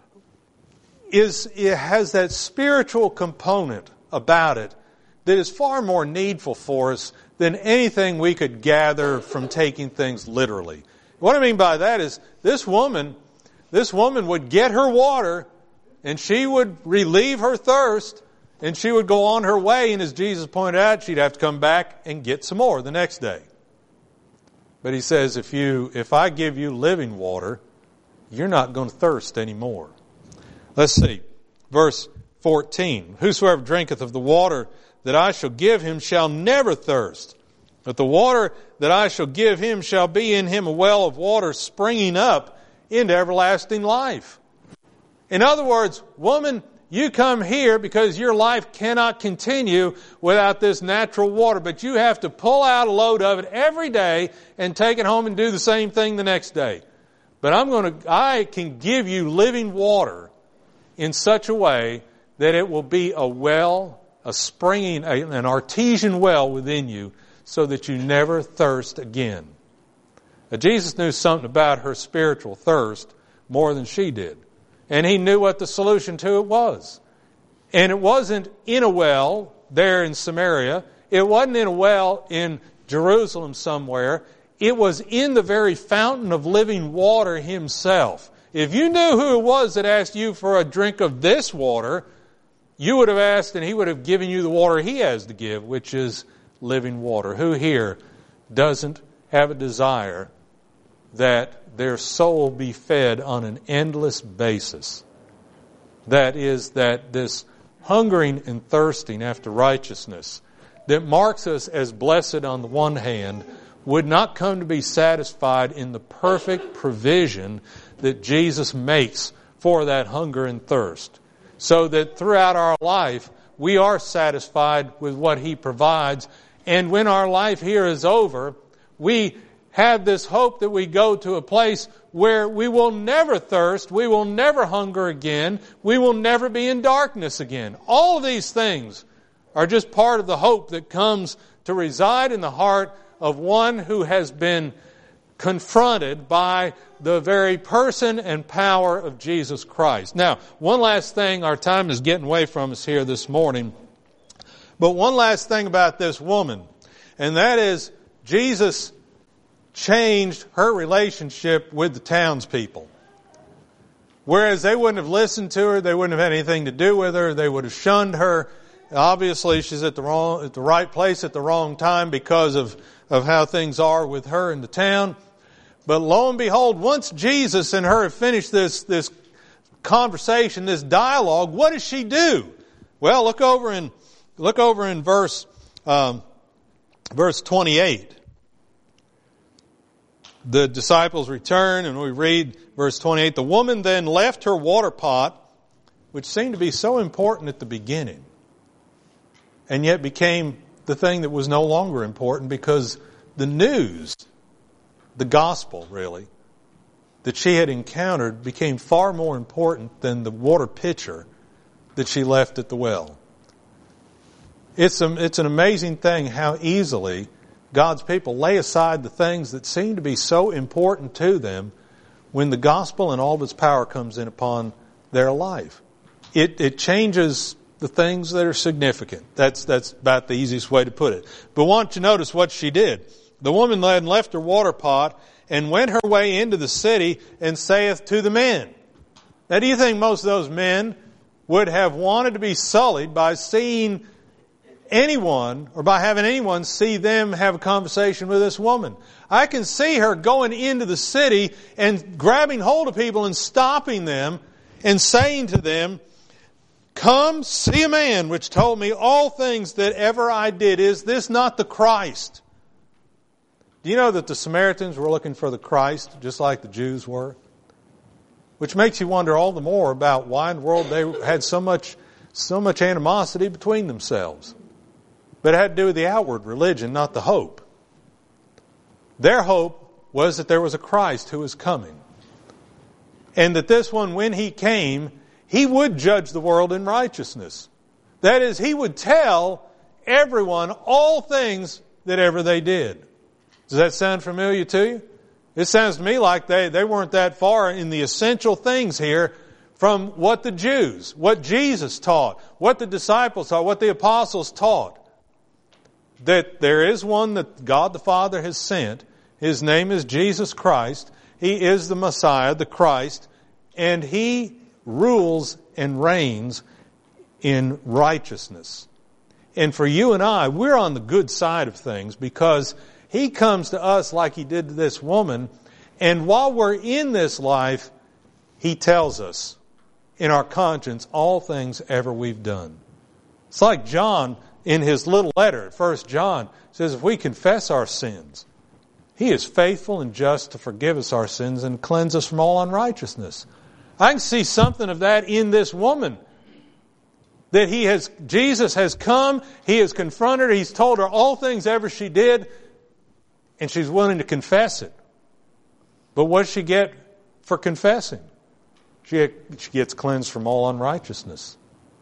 is, it has that spiritual component about it that is far more needful for us than anything we could gather from taking things literally. What I mean by that is, this woman, this woman would get her water, and she would relieve her thirst, and she would go on her way, and as Jesus pointed out, she'd have to come back and get some more the next day. But He says, if you, if I give you living water, you're not going to thirst anymore. Let's see. Verse fourteen. Whosoever drinketh of the water that I shall give him shall never thirst. But the water that I shall give him shall be in him a well of water springing up into everlasting life. In other words, woman, you come here because your life cannot continue without this natural water, but you have to pull out a load of it every day and take it home and do the same thing the next day. But I'm going to, I can give you living water in such a way that it will be a well, a springing, an artesian well within you, so that you never thirst again. Now, Jesus knew something about her spiritual thirst more than she did. And He knew what the solution to it was. And it wasn't in a well there in Samaria. It wasn't in a well in Jerusalem somewhere. It was in the very fountain of living water Himself. If you knew who it was that asked you for a drink of this water, you would have asked, and He would have given you the water He has to give, which is living water. Who here doesn't have a desire that their soul be fed on an endless basis? That is, that this hungering and thirsting after righteousness that marks us as blessed on the one hand would not come to be satisfied in the perfect provision that Jesus makes for that hunger and thirst, so that throughout our life we are satisfied with what He provides. And when our life here is over, we have this hope that we go to a place where we will never thirst, we will never hunger again, we will never be in darkness again. All of these things are just part of the hope that comes to reside in the heart of one who has been confronted by the very person and power of Jesus Christ. Now, one last thing, our time is getting away from us here this morning, but one last thing about this woman, and that is Jesus changed her relationship with the townspeople. Whereas they wouldn't have listened to her, they wouldn't have had anything to do with her, they would have shunned her. Obviously, she's at the wrong, at the right place at the wrong time because of, of how things are with her in the town. But lo and behold, once Jesus and her have finished this, this conversation, this dialogue, what does she do? Well, look over in, look over in verse, um, verse twenty-eight. The disciples return and we read verse twenty-eight. The woman then left her water pot, which seemed to be so important at the beginning, and yet became the thing that was no longer important because the news, the gospel really, that she had encountered became far more important than the water pitcher that she left at the well. It's, a, it's an amazing thing how easily God's people lay aside the things that seem to be so important to them when the gospel and all of its power comes in upon their life. It, it changes the things that are significant. That's, that's about the easiest way to put it. But why don't you notice what she did? The woman then left her water pot and went her way into the city and saith to the men. Now, do you think most of those men would have wanted to be sullied by seeing anyone or by having anyone see them have a conversation with this woman? I can see her going into the city and grabbing hold of people and stopping them and saying to them, "Come, see a man which told me all things that ever I did. Is this not the Christ?" Do you know that the Samaritans were looking for the Christ just like the Jews were? Which makes you wonder all the more about why in the world they had so much, so much animosity between themselves. But it had to do with the outward religion, not the hope. Their hope was that there was a Christ who was coming. And that this one, when He came, He would judge the world in righteousness. That is, He would tell everyone all things that ever they did. Does that sound familiar to you? It sounds to me like they, they weren't that far in the essential things here from what the Jews, what Jesus taught, what the disciples taught, what the apostles taught. That there is one that God the Father has sent. His name is Jesus Christ. He is the Messiah, the Christ, and He rules and reigns in righteousness. And for you and I, we're on the good side of things because He comes to us like He did to this woman, and while we're in this life, He tells us in our conscience all things ever we've done. It's like John in his little letter, First John, says if we confess our sins, He is faithful and just to forgive us our sins and cleanse us from all unrighteousness. I can see something of that in this woman. That he has, Jesus has come, He has confronted her, He's told her all things ever she did, and she's willing to confess it. But what does she get for confessing? She, she gets cleansed from all unrighteousness.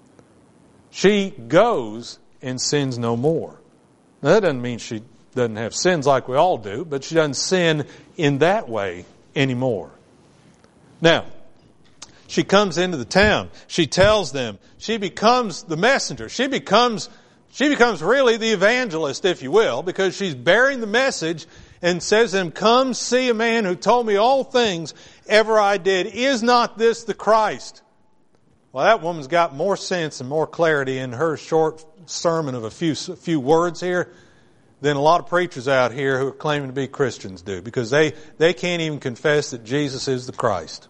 She goes and sins no more. Now, that doesn't mean she doesn't have sins like we all do, but she doesn't sin in that way anymore. Now, she comes into the town. She tells them. She becomes the messenger. She becomes She becomes really the evangelist, if you will, because she's bearing the message and says to them, "Come see a man who told me all things ever I did. Is not this the Christ?" Well, that woman's got more sense and more clarity in her short sermon of a few, few words here than a lot of preachers out here who are claiming to be Christians do, because they, they can't even confess that Jesus is the Christ.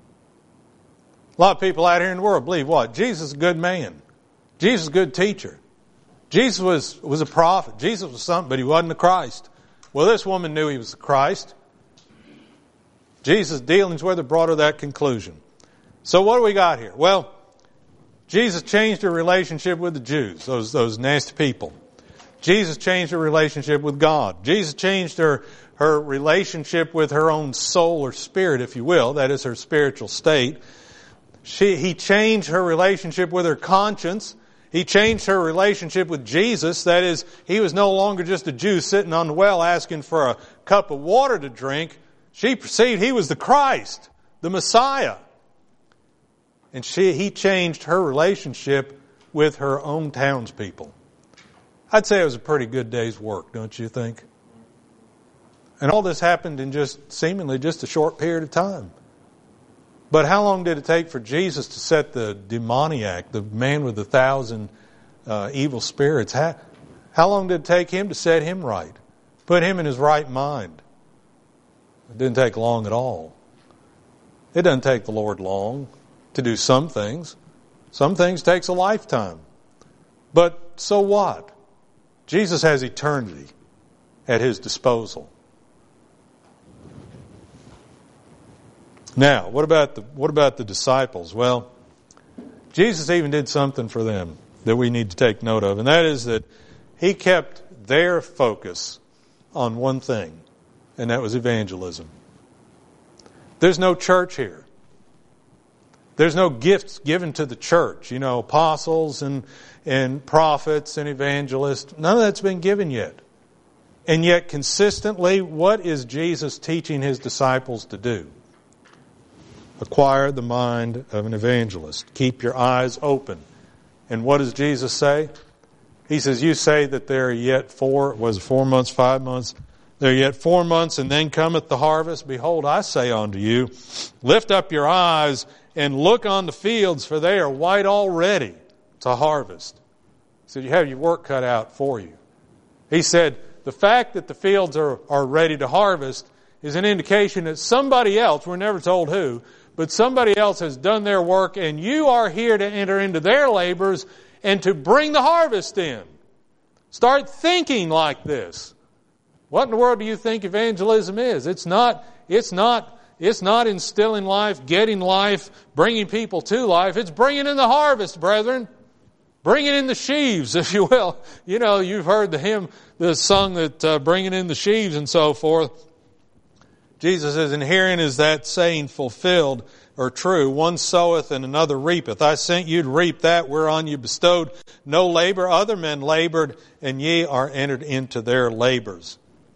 A lot of people out here in the world believe what? Jesus is a good man. Jesus is a good teacher. Jesus was, was a prophet. Jesus was something, but He wasn't the Christ. Well, this woman knew He was the Christ. Jesus' dealings with her brought her that conclusion. So what do we got here? Well, Jesus changed her relationship with the Jews, those, those nasty people. Jesus changed her relationship with God. Jesus changed her, her relationship with her own soul or spirit, if you will. That is her spiritual state. She, he changed her relationship with her conscience. He changed her relationship with Jesus. That is, He was no longer just a Jew sitting on the well asking for a cup of water to drink, she perceived he was the Christ, the Messiah. And she, he changed her relationship with her own townspeople. I'd say it was a pretty good day's work, don't you think? And all this happened in just seemingly just a short period of time. But how long did it take for Jesus to set the demoniac, the man with a thousand uh, evil spirits, how, how long did it take him to set him right? Put him in his right mind? It didn't take long at all. It doesn't take the Lord long to do some things. Some things takes a lifetime. But so what? Jesus has eternity at His disposal. Now, what about the what about the disciples? Well, Jesus even did something for them that we need to take note of, and that is that He kept their focus on one thing, and that was evangelism. There's no church here. There's no gifts given to the church, you know, apostles and and prophets and evangelists. None of that's been given yet. And yet consistently, what is Jesus teaching His disciples to do? Acquire the mind of an evangelist. Keep your eyes open. And what does Jesus say? He says, you say that there are yet four, was it four months, five months? There are yet four months, and then cometh the harvest. Behold, I say unto you, lift up your eyes and look on the fields, for they are white already to harvest. He said, you have your work cut out for you. He said, the fact that the fields are, are ready to harvest is an indication that somebody else, we're never told who, but somebody else has done their work, and you are here to enter into their labors and to bring the harvest in. Start thinking like this. What in the world do you think evangelism is? It's not, it's not, it's not instilling life, getting life, bringing people to life. It's bringing in the harvest, brethren. Bringing in the sheaves, if you will. You know, you've heard the hymn, the song that uh, bringing in the sheaves and so forth. Jesus says, and herein is that saying fulfilled or true. One soweth and another reapeth. I sent you to reap that whereon you bestowed no labor. Other men labored, and ye are entered into their labors.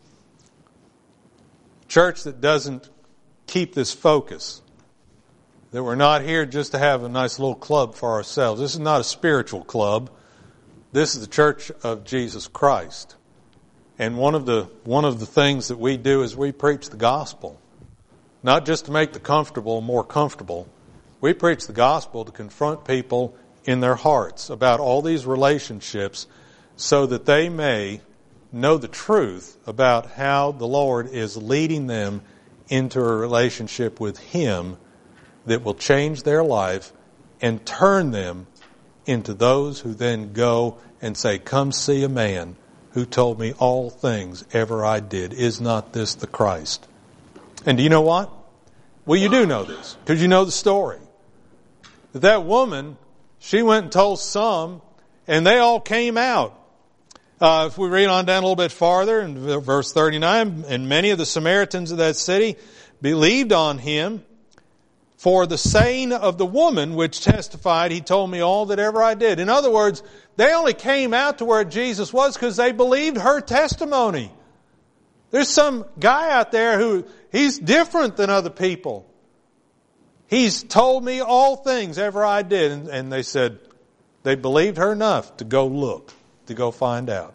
Church that doesn't keep this focus, that we're not here just to have a nice little club for ourselves. This is not a spiritual club. This is the church of Jesus Christ. And one of the one of the things that we do is we preach the gospel. Not just to make the comfortable more comfortable. We preach the gospel to confront people in their hearts about all these relationships so that they may know the truth about how the Lord is leading them into a relationship with Him that will change their life and turn them into those who then go and say, come see a man who told me all things ever I did. Is not this the Christ? And do you know what? Well, you do know this, because you know the story. That that woman, she went and told some, and they all came out. Uh, if we read on down a little bit farther, in verse thirty-nine, and many of the Samaritans of that city believed on Him, for the saying of the woman which testified, He told me all that ever I did. In other words, they only came out to where Jesus was because they believed her testimony. There's some guy out there who, he's different than other people. He's told me all things ever I did. And, and they said, they believed her enough to go look, to go find out.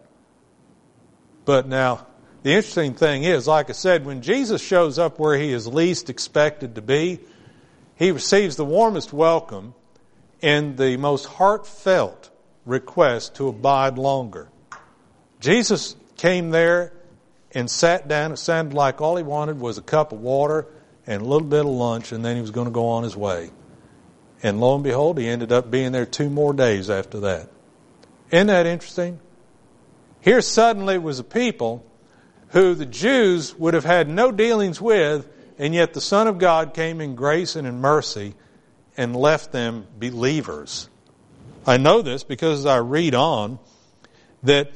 But now, the interesting thing is, like I said, when Jesus shows up where He is least expected to be, He receives the warmest welcome and the most heartfelt request to abide longer. Jesus came there and sat down. It sounded like all He wanted was a cup of water and a little bit of lunch, and then He was going to go on His way. And lo and behold, He ended up being there two more days after that. Isn't that interesting? Here suddenly was a people who the Jews would have had no dealings with, and yet the Son of God came in grace and in mercy and left them believers. I know this because as I read on, that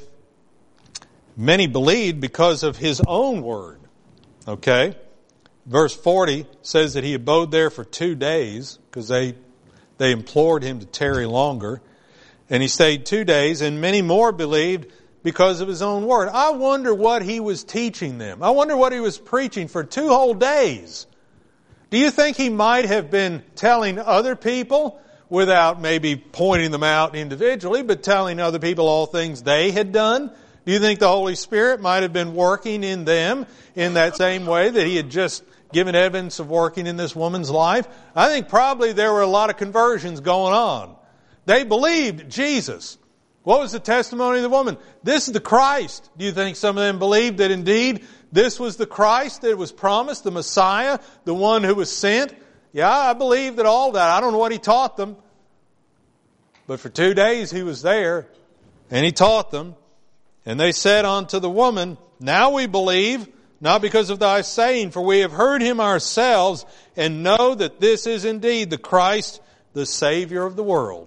many believed because of His own word. Okay? Verse forty says that He abode there for two days because they, they implored Him to tarry longer. And He stayed two days, and many more believed because of his own word. I wonder what he was teaching them. I wonder what he was preaching for two whole days. Do you think he might have been telling other people without maybe pointing them out individually, but telling other people all things they had done? Do you think the Holy Spirit might have been working in them in that same way that he had just given evidence of working in this woman's life? I think probably there were a lot of conversions going on. They believed Jesus. What was the testimony of the woman? This is the Christ. Do you think some of them believed that indeed this was the Christ that was promised, the Messiah, the one who was sent? Yeah, I believe that all that. I don't know what he taught them. But for two days he was there and he taught them. And they said unto the woman, Now we believe, not because of thy saying, for we have heard him ourselves and know that this is indeed the Christ, the Savior of the world.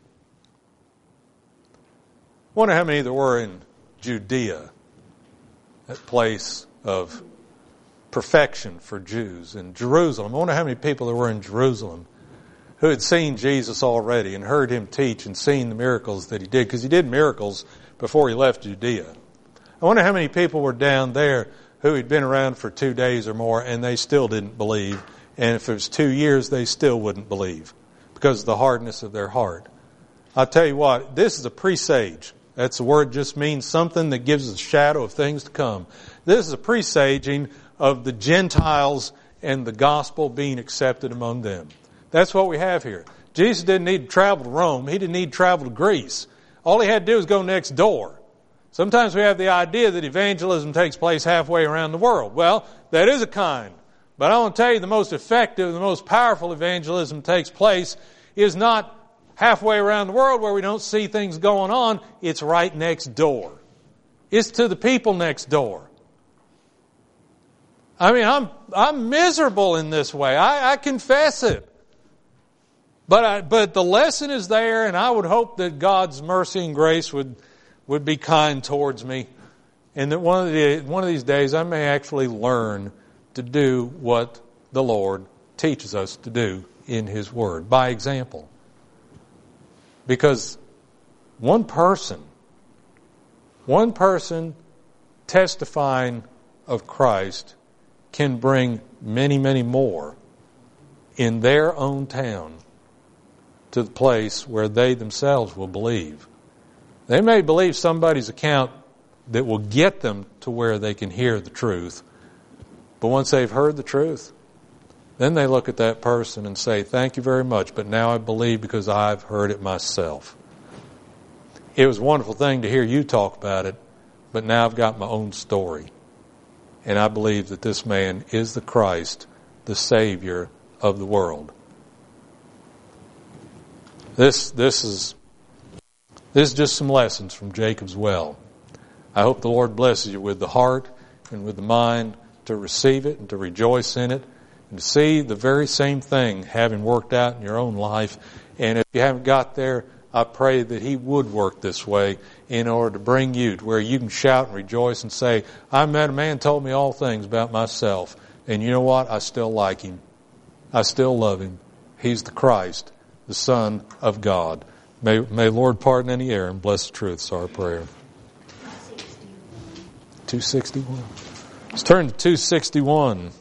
I wonder how many there were in Judea, that place of perfection for Jews, in Jerusalem. I wonder how many people there were in Jerusalem who had seen Jesus already and heard him teach and seen the miracles that he did, because he did miracles before he left Judea. I wonder how many people were down there who had been around for two days or more and they still didn't believe. And if it was two years, they still wouldn't believe because of the hardness of their heart. I'll tell you what, this is a presage. That's the word, just means something that gives us a shadow of things to come. This is a presaging of the Gentiles and the gospel being accepted among them. That's what we have here. Jesus didn't need to travel to Rome. He didn't need to travel to Greece. All he had to do was go next door. Sometimes we have the idea that evangelism takes place halfway around the world. Well, that is a kind. But I want to tell you the most effective, the most powerful evangelism takes place is not halfway around the world where we don't see things going on. It's right next door. It's to the people next door. I mean, I'm I'm miserable in this way. I, I confess it. But I, but the lesson is there, and I would hope that God's mercy and grace would would be kind towards me, and that one of the one of these days I may actually learn to do what the Lord teaches us to do in His Word by example. Because one person, one person testifying of Christ can bring many, many more in their own town to the place where they themselves will believe. They may believe somebody's account that will get them to where they can hear the truth. But once they've heard the truth, then they look at that person and say, thank you very much, but now I believe because I've heard it myself. It was a wonderful thing to hear you talk about it, but now I've got my own story. And I believe that this man is the Christ, the Savior of the world. This, this is, this is just some lessons from Jacob's well. I hope the Lord blesses you with the heart and with the mind to receive it and to rejoice in it and to see the very same thing having worked out in your own life. And if you haven't got there, I pray that He would work this way in order to bring you to where you can shout and rejoice and say, I met a man who told me all things about myself. And you know what? I still like him. I still love him. He's the Christ, the Son of God. May, may the Lord pardon any error and bless the truth. It's our prayer. two sixty-one. Let's turn to two sixty-one.